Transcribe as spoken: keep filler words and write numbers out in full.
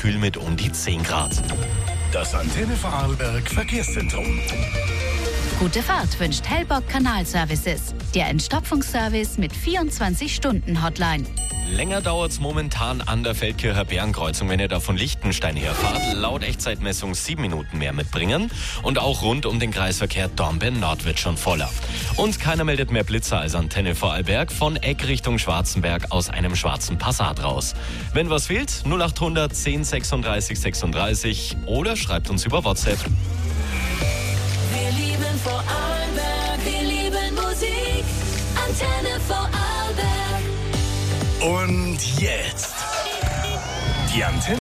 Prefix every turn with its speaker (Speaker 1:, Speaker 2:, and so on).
Speaker 1: kühl mit um die zehn Grad.
Speaker 2: Das Antenne Vorarlberg Verkehrszentrum.
Speaker 3: Gute Fahrt wünscht Hellbock Kanalservices. Der Entstopfungsservice mit vierundzwanzig-Stunden-Hotline.
Speaker 1: Länger dauert's momentan an der Feldkircher Bärenkreuzung, wenn ihr da von Lichtenstein herfahrt. Laut Echtzeitmessung sieben Minuten mehr mitbringen. Und auch rund um den Kreisverkehr Dornbirn-Nord wird schon voller. Und keiner meldet mehr Blitzer als Antenne Vorarlberg von Eck Richtung Schwarzenberg aus einem schwarzen Passat raus. Wenn was fehlt, null acht hundert zehn sechsunddreißig sechsunddreißig oder schreibt uns über WhatsApp.
Speaker 4: Wir lieben Vorarlberg, wir lieben Musik. Antenne Vorarlberg.
Speaker 2: Und jetzt die Antenne